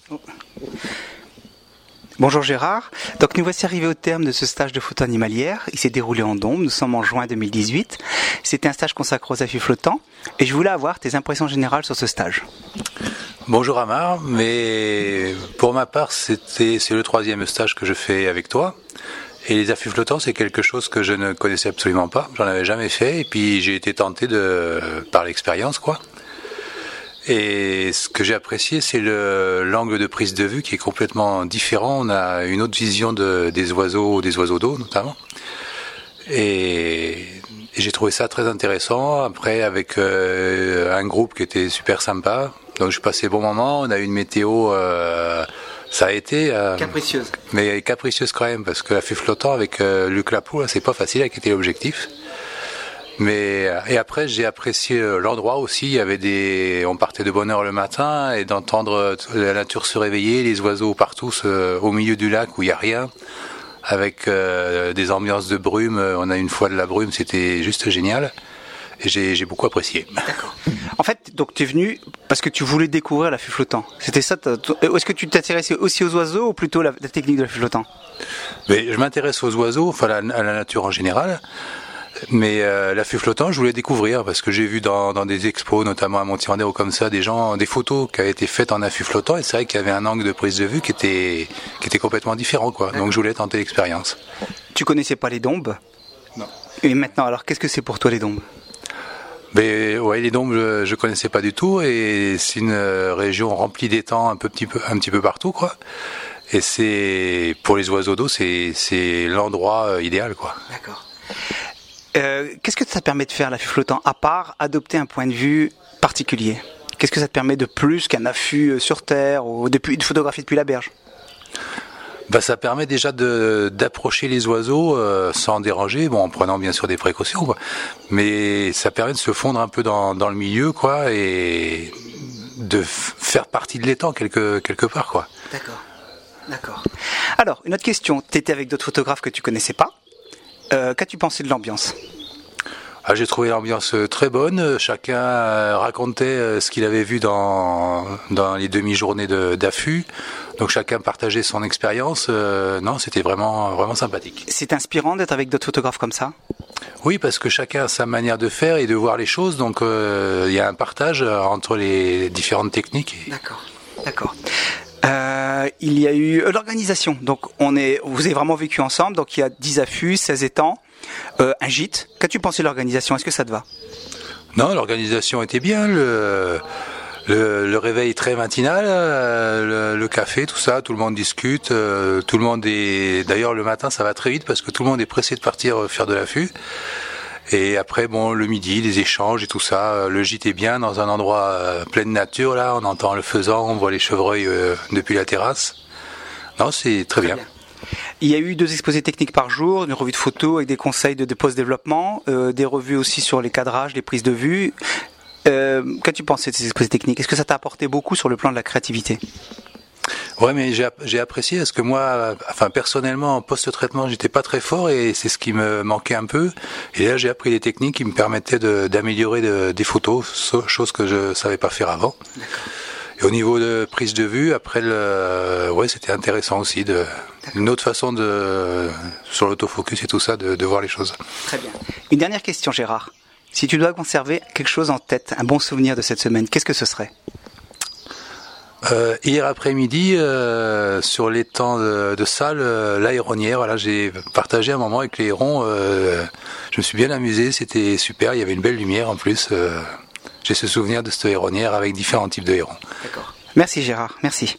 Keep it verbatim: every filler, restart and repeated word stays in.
Bonjour Gérard, donc nous voici arrivés au terme de ce stage de photo animalière. Il s'est déroulé en Dombes, nous sommes en juin deux mille dix-huit. C'était un stage consacré aux affûts flottants et je voulais avoir tes impressions générales sur ce stage. Bonjour Amar, mais pour ma part c'était, c'est le troisième stage que je fais avec toi. Et les affûts flottants, c'est quelque chose que je ne connaissais absolument pas, j'en avais jamais fait et puis j'ai été tenté de, par l'expérience quoi. Et ce que j'ai apprécié, c'est le, l'angle de prise de vue qui est complètement différent. On a une autre vision de, des oiseaux, des oiseaux d'eau notamment. Et, et j'ai trouvé ça très intéressant. Après, avec euh, un groupe qui était super sympa. Donc j'ai passé bon moment. On a eu une météo, euh, ça a été... Euh, capricieuse. Mais capricieuse quand même, parce que l'affût flottant avec euh, Luc Lapoux, là, c'est pas facile à quitter l'objectif. Mais et après j'ai apprécié l'endroit aussi. Il y avait des, on partait de bonne heure le matin et d'entendre la nature se réveiller, les oiseaux partout se, au milieu du lac où il y a rien, avec euh, des ambiances de brume. On a une fois de la brume, c'était juste génial et j'ai, j'ai beaucoup apprécié. D'accord. En fait, donc tu es venu parce que tu voulais découvrir l'affût flottant. C'était ça. Est-ce que tu t'intéressais aussi aux oiseaux ou plutôt la, la technique de l'affût flottant? Mais je m'intéresse aux oiseaux, enfin à la, à la nature en général. Mais euh, l'affût flottant, je voulais découvrir parce que j'ai vu dans, dans des expos, notamment à Montier-en-Der ou comme ça, des gens, des photos qui avaient été faites en affût flottant et c'est vrai qu'il y avait un angle de prise de vue qui était qui était complètement différent, quoi. D'accord. Donc je voulais tenter l'expérience. Tu connaissais pas les Dombes? Non. Et maintenant, alors qu'est-ce que c'est pour toi les Dombes? Mais ouais, les Dombes, je, je connaissais pas du tout et c'est une région remplie d'étangs un peu petit peu un petit peu partout, quoi. Et c'est pour les oiseaux d'eau, c'est c'est l'endroit idéal, quoi. D'accord. Euh, qu'est-ce que ça te permet de faire l'affût flottant, à part adopter un point de vue particulier? Qu'est-ce que ça te permet de plus qu'un affût sur terre ou depuis, de photographier depuis la berge? Bah, ça permet déjà de, d'approcher les oiseaux euh, sans déranger, bon, en prenant bien sûr des précautions, quoi. Mais ça permet de se fondre un peu dans, dans le milieu, quoi, et de f- faire partie de l'étang quelque, quelque part, quoi. D'accord. D'accord. Alors, une autre question. Tu étais avec d'autres photographes que tu connaissais pas. Euh, qu'as-tu pensé de l'ambiance? Ah, j'ai trouvé l'ambiance très bonne. Chacun euh, racontait euh, ce qu'il avait vu dans, dans les demi-journées de, d'affût. Donc chacun partageait son expérience. Euh, non, c'était vraiment, vraiment sympathique. C'est inspirant d'être avec d'autres photographes comme ça? Oui, parce que chacun a sa manière de faire et de voir les choses. Donc euh, il y a un partage entre les différentes techniques. D'accord, d'accord. Euh, il y a eu l'organisation. Donc on est, vous avez vraiment vécu ensemble. Donc il y a dix affûts, seize étangs, euh, un gîte. Qu'as-tu pensé de l'organisation? Est-ce que ça te va? Non, l'organisation était bien. Le, le, le réveil très matinal, le, le café, tout ça, tout le monde discute. Euh, tout le monde est. D'ailleurs, le matin, ça va très vite parce que tout le monde est pressé de partir faire de l'affût. Et après, bon, le midi, les échanges et tout ça. Le gîte est bien dans un endroit euh, plein de nature, là. On entend le faisan, on voit les chevreuils euh, depuis la terrasse. Non, c'est très, très bien. bien. Il y a eu deux exposés techniques par jour, une revue de photos avec des conseils de, de post-développement, euh, des revues aussi sur les cadrages, les prises de vue. Euh, qu'as-tu pensé de ces exposés techniques? Est-ce que ça t'a apporté beaucoup sur le plan de la créativité? Ouais, mais j'ai, j'ai apprécié parce que moi, enfin personnellement, en post-traitement, j'étais pas très fort et c'est ce qui me manquait un peu. Et là, j'ai appris des techniques qui me permettaient de, d'améliorer de, des photos, chose que je savais pas faire avant. D'accord. Et au niveau de prise de vue, après, le, ouais, c'était intéressant aussi de, une autre façon de, sur l'autofocus et tout ça, de, de voir les choses. Très bien. Une dernière question, Gérard. Si tu dois conserver quelque chose en tête, un bon souvenir de cette semaine, qu'est-ce que ce serait? Euh, hier après-midi, euh, sur l'étang de, de Salles, euh, l'aéronnière, voilà, j'ai partagé un moment avec les hérons. Euh, je me suis bien amusé, c'était super. Il y avait une belle lumière en plus. Euh, j'ai ce souvenir de cette aéronnière avec différents types de hérons. D'accord. Merci Gérard, merci.